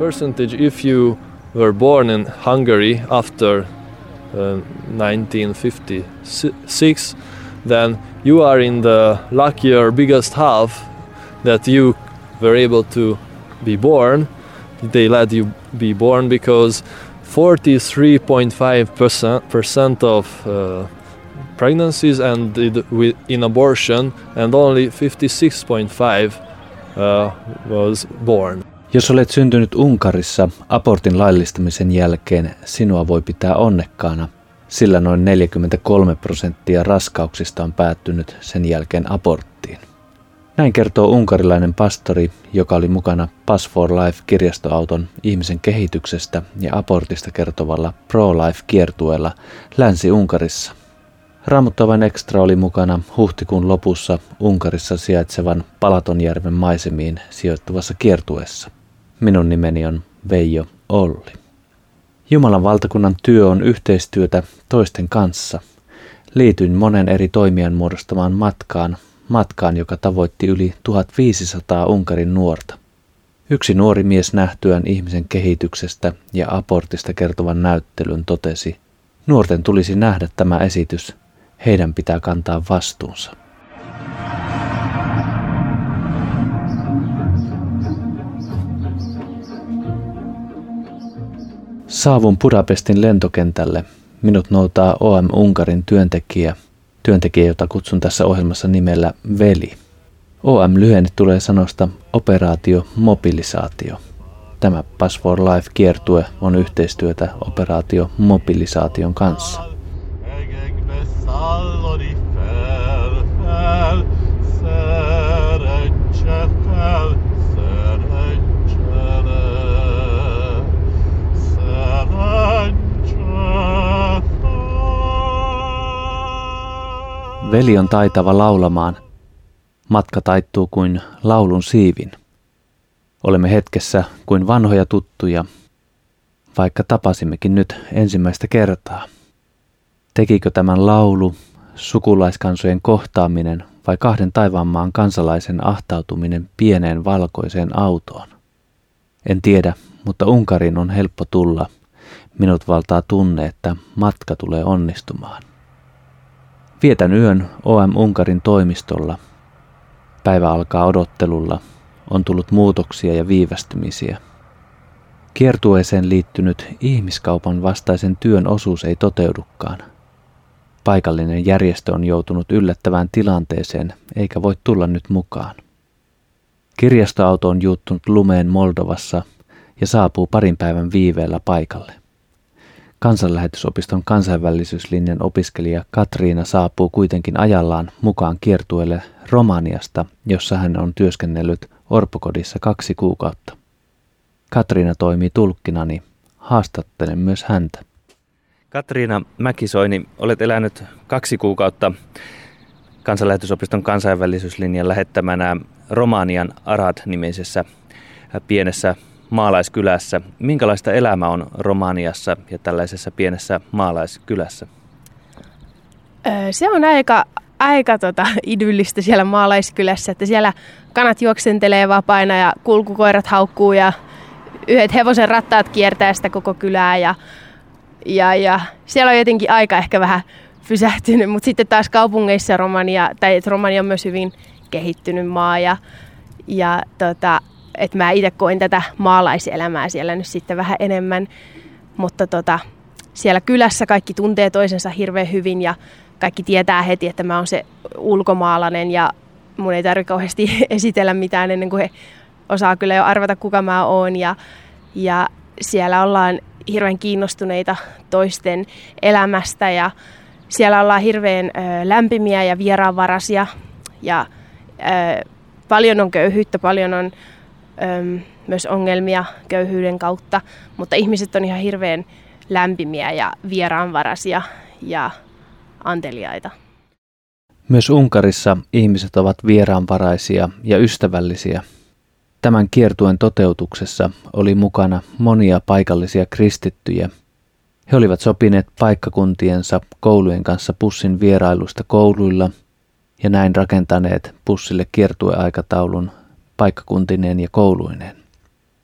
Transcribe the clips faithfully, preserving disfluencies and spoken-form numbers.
percentage, if you were born in Hungary after uh, nineteen fifty-six, then you are in the luckier biggest half that you were able to be born. They let you be born because forty-three point five percent of uh, pregnancies ended with, in abortion, and only fifty-six point five uh, was born. Jos olet syntynyt Unkarissa abortin laillistamisen jälkeen, sinua voi pitää onnekkaana, sillä noin neljäkymmentäkolme prosenttia raskauksista on päättynyt sen jälkeen aborttiin. Näin kertoo unkarilainen pastori, joka oli mukana Pass for Life-kirjastoauton ihmisen kehityksestä ja abortista kertovalla Pro-Life-kiertueella Länsi-Unkarissa. Raamattuavain Extra oli mukana huhtikuun lopussa Unkarissa sijaitsevan Palatonjärven maisemiin sijoittuvassa kiertueessa. Minun nimeni on Veijo Olli. Jumalan valtakunnan työ on yhteistyötä toisten kanssa. Liityin monen eri toimijan muodostamaan matkaan, matkaan, joka tavoitti yli tuhatviisisataa Unkarin nuorta. Yksi nuori mies nähtyään ihmisen kehityksestä ja abortista kertovan näyttelyn totesi, nuorten tulisi nähdä tämä esitys, heidän pitää kantaa vastuunsa. Saavun Budapestin lentokentälle. Minut noutaa O M Unkarin työntekijä, työntekijä, jota kutsun tässä ohjelmassa nimellä Veli. O M-lyhenne tulee sanosta operaatio mobilisaatio. Tämä Pass for Life-kiertue on yhteistyötä operaatio mobilisaation kanssa. Veli on taitava laulamaan. Matka taittuu kuin laulun siivin. Olemme hetkessä kuin vanhoja tuttuja, vaikka tapasimmekin nyt ensimmäistä kertaa. Tekikö tämän laulu, sukulaiskansojen kohtaaminen vai kahden taivaanmaan kansalaisen ahtautuminen pieneen valkoiseen autoon? En tiedä, mutta Unkariin on helppo tulla. Minut valtaa tunne, että matka tulee onnistumaan. Vietän yön O M Unkarin toimistolla. Päivä alkaa odottelulla. On tullut muutoksia ja viivästymisiä. Kiertueeseen liittynyt ihmiskaupan vastaisen työn osuus ei toteudukaan. Paikallinen järjestö on joutunut yllättävään tilanteeseen eikä voi tulla nyt mukaan. Kirjastoauto on juuttunut lumeen Moldovassa ja saapuu parin päivän viiveellä paikalle. Kansanlähetysopiston kansainvälisyyslinjan opiskelija Katriina saapuu kuitenkin ajallaan mukaan kiertueelle Romaniasta, jossa hän on työskennellyt orpokodissa kaksi kuukautta. Katriina toimii tulkkinani. Haastattelen myös häntä. Katriina Mäkisoini, olet elänyt kaksi kuukautta kansanlähetysopiston kansainvälisyyslinjan lähettämänä Romanian Arad-nimisessä pienessä maalaiskylässä. Minkälaista elämä on Romaniassa ja tällaisessa pienessä maalaiskylässä? Se on aika, aika tota, idyllistä siellä maalaiskylässä, että siellä kanat juoksentelee vapaina ja kulkukoirat haukkuu ja yhdet hevosen rattaat kiertää sitä koko kylää ja, ja, ja siellä on jotenkin aika ehkä vähän pysähtynyt, mutta sitten taas kaupungeissa Romania, tai Romania on myös hyvin kehittynyt maa ja, ja tota, että mä itse koin tätä maalaiselämää siellä nyt sitten vähän enemmän, mutta tota, siellä kylässä kaikki tuntee toisensa hirveän hyvin ja kaikki tietää heti, että mä oon se ulkomaalainen ja mun ei tarvitse kauheasti esitellä mitään ennen kuin he osaa kyllä jo arvata, kuka mä oon ja, ja siellä ollaan hirveän kiinnostuneita toisten elämästä ja siellä ollaan hirveän ö, lämpimiä ja vieraanvaraisia ja ö, paljon on köyhyyttä, paljon on ö, myös ongelmia köyhyyden kautta, mutta ihmiset on ihan hirveän lämpimiä ja vieraanvaraisia ja anteliaita. Myös Unkarissa ihmiset ovat vieraanvaraisia ja ystävällisiä. Tämän kiertueen toteutuksessa oli mukana monia paikallisia kristittyjä. He olivat sopineet paikkakuntiensa koulujen kanssa bussin vierailusta kouluilla ja näin rakentaneet bussille kiertueaikataulun paikkakuntineen ja kouluineen.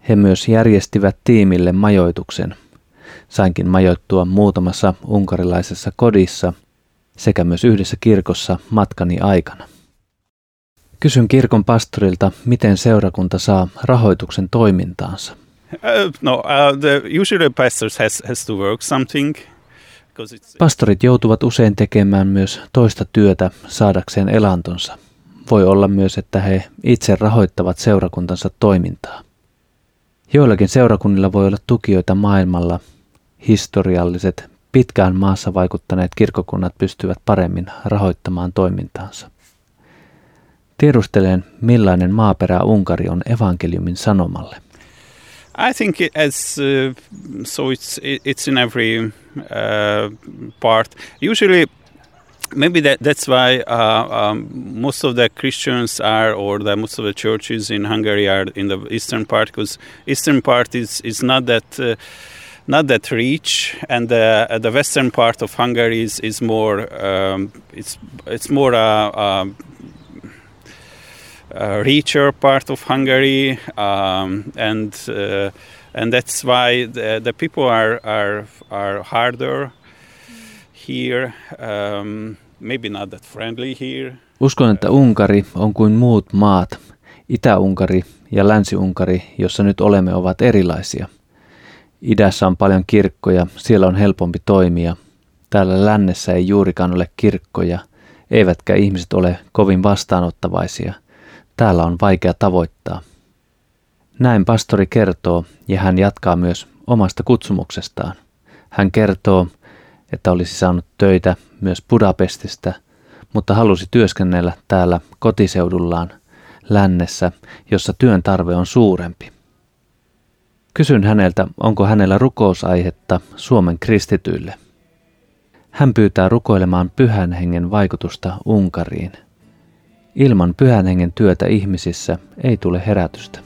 He myös järjestivät tiimille majoituksen. Sainkin majoittua muutamassa unkarilaisessa kodissa sekä myös yhdessä kirkossa matkani aikana. Kysyn kirkon pastorilta, miten seurakunta saa rahoituksen toimintaansa. Uh, no, uh, the usually pastors has has to work something. Pastorit joutuvat usein tekemään myös toista työtä saadakseen elantonsa. Voi olla myös, että he itse rahoittavat seurakuntansa toimintaa. Joillakin seurakunnilla voi olla tukijoita maailmalla. Historialliset, pitkään maassa vaikuttaneet kirkkokunnat pystyvät paremmin rahoittamaan toimintaansa. Tiedustelen, millainen maaperä Unkari on evankeliumin sanomalle. I think it as uh, so it's it's in every uh, part. Usually, maybe that that's why uh, um, most of the Christians are, or the most of the churches in Hungary are in the eastern part, because eastern part is is not that uh, not that rich, and the uh, the western part of Hungary is is more um, it's it's more a. Uh, uh, Uh, richer part of Hungary, um, and uh, and that's why the, the people are are are harder here. Um, maybe not that friendly here. Uskon, että Unkari on kuin muut maat. Itä-Unkari ja Länsi-Unkari, jossa nyt olemme, ovat erilaisia. Idässä on paljon kirkkoja, siellä on helpompi toimia. Täällä lännessä ei juurikaan ole kirkkoja, eivätkä ihmiset ole kovin vastaanottavaisia. Täällä on vaikea tavoittaa. Näin pastori kertoo, ja hän jatkaa myös omasta kutsumuksestaan. Hän kertoo, että olisi saanut töitä myös Budapestista, mutta halusi työskennellä täällä kotiseudullaan lännessä, jossa työn tarve on suurempi. Kysyn häneltä, onko hänellä rukousaihetta Suomen kristityille. Hän pyytää rukoilemaan Pyhän Hengen vaikutusta Unkariin. Ilman Pyhän Hengen työtä ihmisissä ei tule herätystä.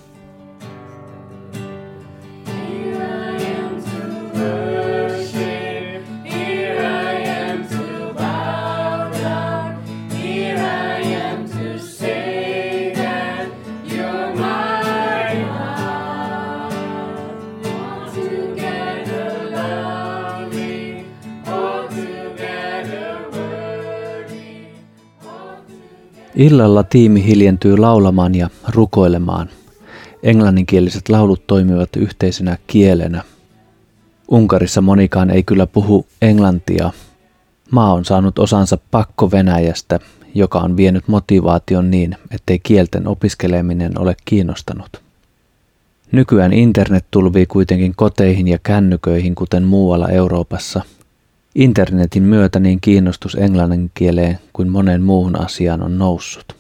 Illalla tiimi hiljentyy laulamaan ja rukoilemaan. Englanninkieliset laulut toimivat yhteisenä kielenä. Unkarissa monikaan ei kyllä puhu englantia. Maa on saanut osansa pakko-Venäjästä, joka on vienyt motivaation niin, ettei kielten opiskeleminen ole kiinnostanut. Nykyään internet tulvii kuitenkin koteihin ja kännyköihin, kuten muualla Euroopassa. Internetin myötä niin kiinnostus englannin kieleen kuin moneen muuhun asiaan on noussut.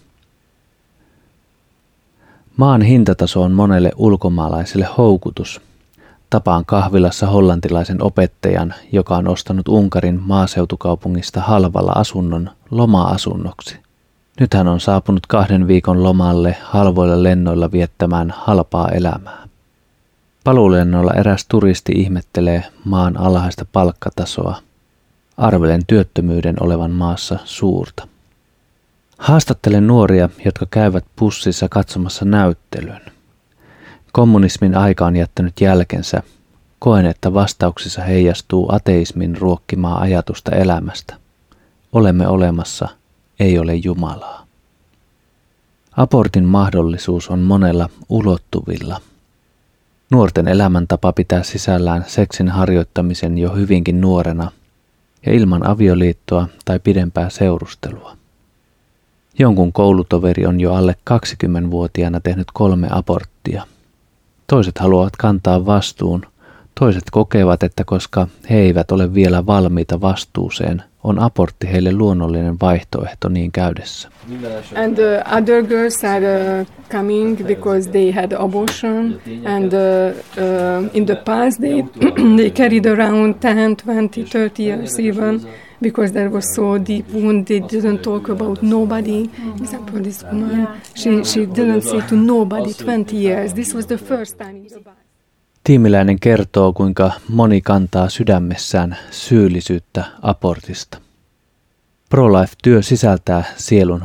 Maan hintataso on monelle ulkomaalaiselle houkutus. Tapaan kahvilassa hollantilaisen opettajan, joka on ostanut Unkarin maaseutukaupungista halvalla asunnon loma-asunnoksi. Nyt hän on saapunut kahden viikon lomalle halvoilla lennoilla viettämään halpaa elämää. Paluulennolla eräs turisti ihmettelee maan alhaista palkkatasoa. Arvelen työttömyyden olevan maassa suurta. Haastattelen nuoria, jotka käyvät bussissa katsomassa näyttelyn. Kommunismin aika on jättänyt jälkensä. Koen, että vastauksissa heijastuu ateismin ruokkimaa ajatusta elämästä. Olemme olemassa, ei ole Jumalaa. Abortin mahdollisuus on monella ulottuvilla. Nuorten elämäntapa pitää sisällään seksin harjoittamisen jo hyvinkin nuorena ja ilman avioliittoa tai pidempää seurustelua. Jonkun koulutoveri on jo alle kaksikymmenvuotiaana tehnyt kolme aborttia. Toiset haluavat kantaa vastuun, toiset kokevat, että koska he eivät ole vielä valmiita vastuuseen, on abortti heille luonnollinen vaihtoehto niin käydessä. And uh, other girls are uh, coming because they had abortion, and uh, uh, in the past they they carried around ten, twenty, thirty years even, because there was so deep wound. They didn't talk about nobody. Example, this woman, she she didn't say to nobody twenty years. This was the first time in the Bible. Tiimiläinen kertoo, kuinka moni kantaa sydämessään syyllisyyttä abortista. Pro-life-työ sisältää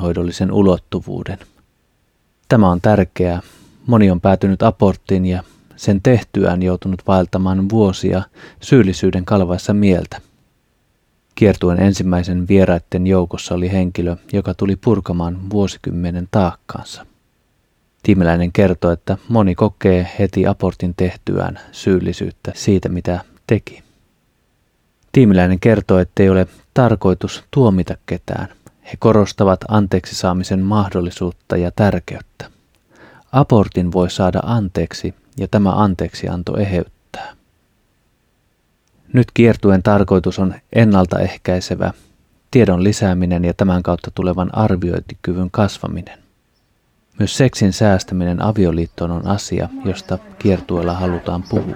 sielunhoidollisen ulottuvuuden. Tämä on tärkeää. Moni on päätynyt aborttiin ja sen tehtyään joutunut vaeltamaan vuosia syyllisyyden kalvaessa mieltä. Kiertueen ensimmäisen vieraiden joukossa oli henkilö, joka tuli purkamaan vuosikymmenen taakkaansa. Tiimiläinen kertoi, että moni kokee heti abortin tehtyään syyllisyyttä siitä, mitä teki. Tiimiläinen kertoo, ettei ole tarkoitus tuomita ketään. He korostavat anteeksi saamisen mahdollisuutta ja tärkeyttä. Abortin voi saada anteeksi ja tämä anteeksianto eheyttää. Nyt kiertueen tarkoitus on ennaltaehkäisevä, tiedon lisääminen ja tämän kautta tulevan arviointikyvyn kasvaminen. Myös seksin säästäminen avioliittoon on asia, josta kiertueella halutaan puhua.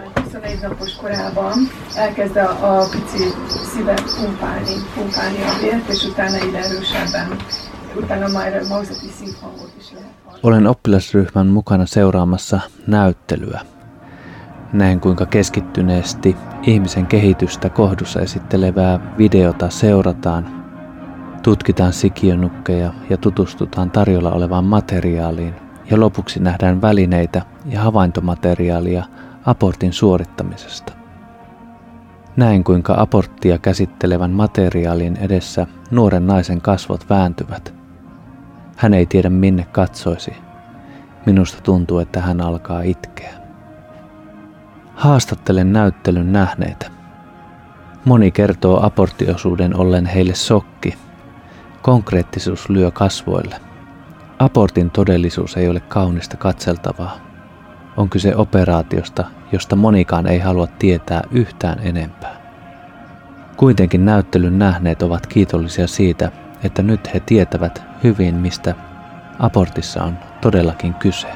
Olen oppilasryhmän mukana seuraamassa näyttelyä. Näen, kuinka keskittyneesti ihmisen kehitystä kohdussa esittelevää videota seurataan. Tutkitaan sikiönukkeja ja tutustutaan tarjolla olevaan materiaaliin ja lopuksi nähdään välineitä ja havaintomateriaalia abortin suorittamisesta. Näin, kuinka aborttia käsittelevän materiaalin edessä nuoren naisen kasvot vääntyvät. Hän ei tiedä minne katsoisi. Minusta tuntuu, että hän alkaa itkeä. Haastattelen näyttelyn nähneitä. Moni kertoo aborttiosuuden ollen heille shokki. Konkreettisuus lyö kasvoille. Abortin todellisuus ei ole kaunista katseltavaa. On kyse operaatiosta, josta monikaan ei halua tietää yhtään enempää. Kuitenkin näyttelyn nähneet ovat kiitollisia siitä, että nyt he tietävät hyvin, mistä abortissa on todellakin kyse.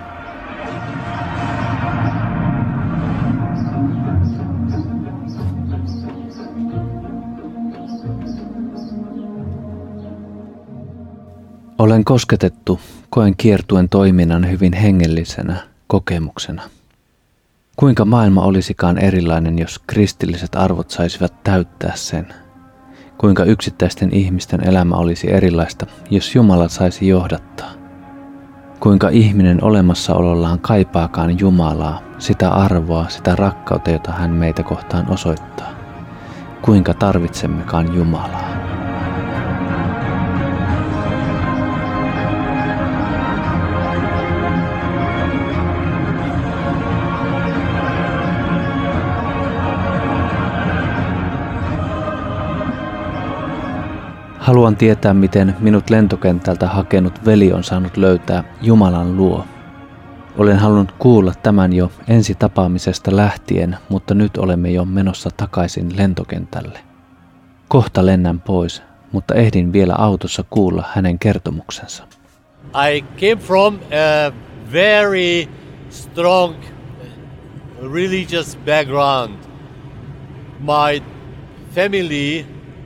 Olen kosketettu, koen kiertuen toiminnan hyvin hengellisenä kokemuksena. Kuinka maailma olisikaan erilainen, jos kristilliset arvot saisivat täyttää sen? Kuinka yksittäisten ihmisten elämä olisi erilaista, jos Jumala saisi johdattaa? Kuinka ihminen olemassaolollaan kaipaakaan Jumalaa, sitä arvoa, sitä rakkautta, jota hän meitä kohtaan osoittaa? Kuinka tarvitsemmekaan Jumalaa? Haluan tietää, miten minut lentokentältä hakenut veli on saanut löytää Jumalan luo. Olen halunnut kuulla tämän jo ensi tapaamisesta lähtien, mutta nyt olemme jo menossa takaisin lentokentälle. Kohta lennän pois, mutta ehdin vielä autossa kuulla hänen kertomuksensa. I came from a very strong religious background. My family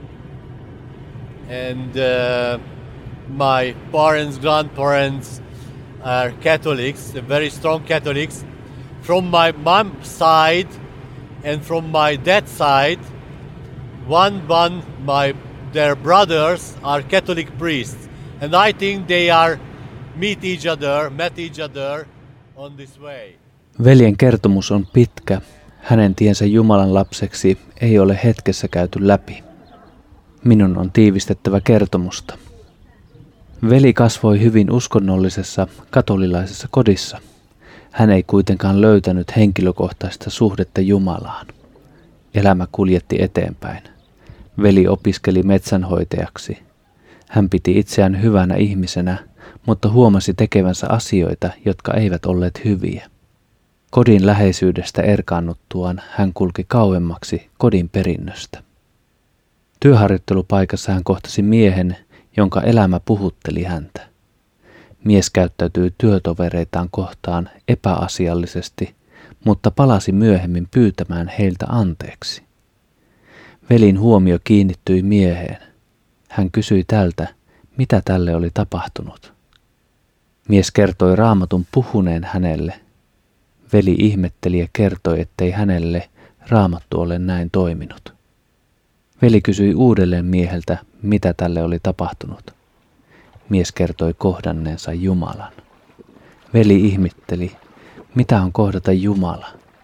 and uh, my parents, grandparents are Catholics, very strong Catholics. From my mom's side and from my dad's side, one one my their brothers are Catholic priests, and I think they are meet each other, met each other on this way. Veljen kertomus on pitkä. Hänen tiensä Jumalan lapseksi ei ole hetkessä käyty läpi. Minun on tiivistettävä kertomusta. Veli kasvoi hyvin uskonnollisessa katolilaisessa kodissa. Hän ei kuitenkaan löytänyt henkilökohtaista suhdetta Jumalaan. Elämä kuljetti eteenpäin. Veli opiskeli metsänhoitajaksi. Hän piti itseään hyvänä ihmisenä, mutta huomasi tekevänsä asioita, jotka eivät olleet hyviä. Kodin läheisyydestä erkaannuttuaan hän kulki kauemmaksi kodin perinnöstä. Työharjoittelupaikassa hän kohtasi miehen, jonka elämä puhutteli häntä. Mies käyttäytyi työtovereitaan kohtaan epäasiallisesti, mutta palasi myöhemmin pyytämään heiltä anteeksi. Velin huomio kiinnittyi mieheen. Hän kysyi tältä, mitä tälle oli tapahtunut. Mies kertoi Raamatun puhuneen hänelle. Veli ihmetteli ja kertoi, ettei hänelle Raamattu ole näin toiminut. Veli kysyi uudelleen mieheltä, mitä tälle oli tapahtunut. Mies kertoi kohdanneensa Jumalan. Veli ihmetteli, mitä on kohdata Jumala.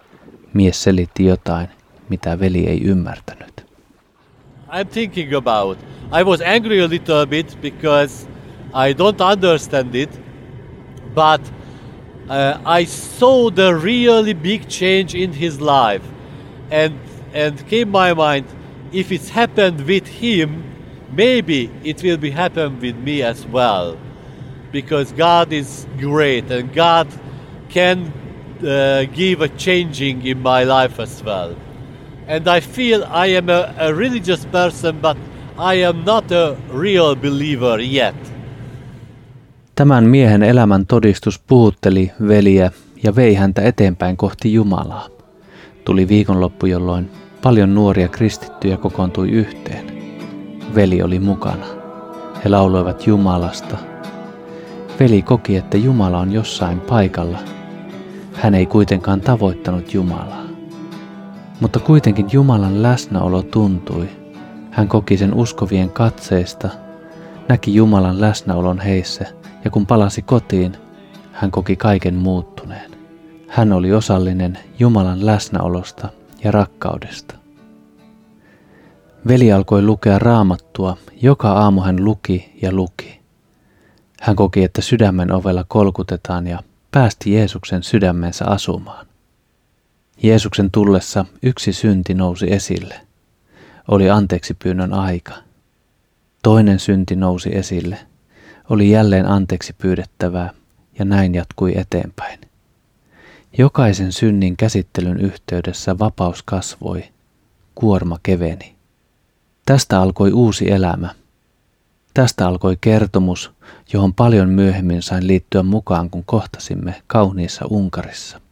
Mies selitti jotain, mitä veli ei ymmärtänyt. I'm thinking about. I was angry a little bit because I don't understand it, but uh, I saw the really big change in his life, and and came my mind, if it's happened with him, maybe it will be happen with me as well, because God is great and God can uh, give a changing in my life as well. And I feel I am a, a religious person, but I am not a real believer yet. Tämän miehen elämän todistus puhutteli veliä ja vei häntä eteenpäin kohti Jumalaa. Tuli viikonloppu, jolloin paljon nuoria kristittyjä kokoontui yhteen. Veli oli mukana. He lauloivat Jumalasta. Veli koki, että Jumala on jossain paikalla. Hän ei kuitenkaan tavoittanut Jumalaa. Mutta kuitenkin Jumalan läsnäolo tuntui. Hän koki sen uskovien katseista, näki Jumalan läsnäolon heissä, ja kun palasi kotiin, hän koki kaiken muuttuneen. Hän oli osallinen Jumalan läsnäolosta ja rakkaudesta. Veli alkoi lukea Raamattua, joka aamu hän luki ja luki. Hän koki, että sydämen ovella kolkutetaan ja päästi Jeesuksen sydämensä asumaan. Jeesuksen tullessa yksi synti nousi esille. Oli anteeksipyynnön aika. Toinen synti nousi esille. Oli jälleen anteeksi pyydettävää ja näin jatkui eteenpäin. Jokaisen synnin käsittelyn yhteydessä vapaus kasvoi, kuorma keveni. Tästä alkoi uusi elämä. Tästä alkoi kertomus, johon paljon myöhemmin sain liittyä mukaan, kun kohtasimme kauniissa Unkarissa.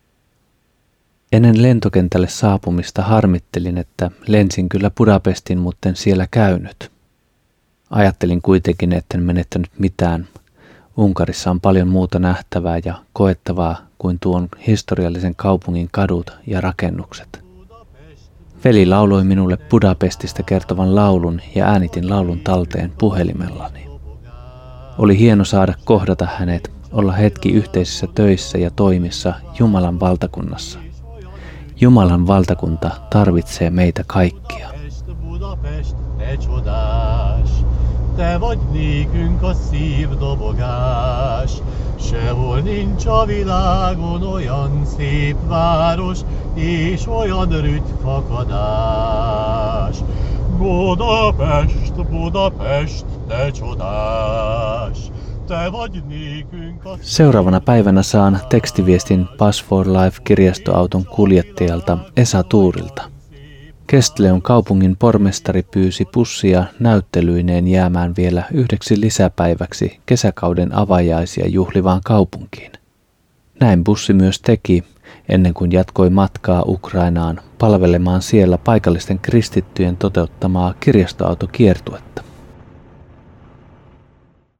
Ennen lentokentälle saapumista harmittelin, että lensin kyllä Budapestin, mutten siellä käynyt. Ajattelin kuitenkin, etten menettänyt mitään. Unkarissa on paljon muuta nähtävää ja koettavaa kuin tuon historiallisen kaupungin kadut ja rakennukset. Veli lauloi minulle Budapestista kertovan laulun ja äänitin laulun talteen puhelimellani. Oli hieno saada kohdata hänet, olla hetki yhteisissä töissä ja toimissa Jumalan valtakunnassa. Jumalan valtakunta tarvitsee meitä kaikkia. Te vagy nékünk a szívdobogás, sehol nincs a világon olyan szép város, és olyan rügyfakadás. Budapest, Budapest, te csodás, te vagy nékünk a... Seuraavana päivänä saan tekstiviestin Pass for Life-kirjastoauton kuljettajalta Esa Tuurilta. Kestleon kaupungin pormestari pyysi bussia näyttelyineen jäämään vielä yhdeksi lisäpäiväksi kesäkauden avajaisia juhlivaan kaupunkiin. Näin bussi myös teki, ennen kuin jatkoi matkaa Ukrainaan palvelemaan siellä paikallisten kristittyjen toteuttamaa kirjastoautokiertuetta.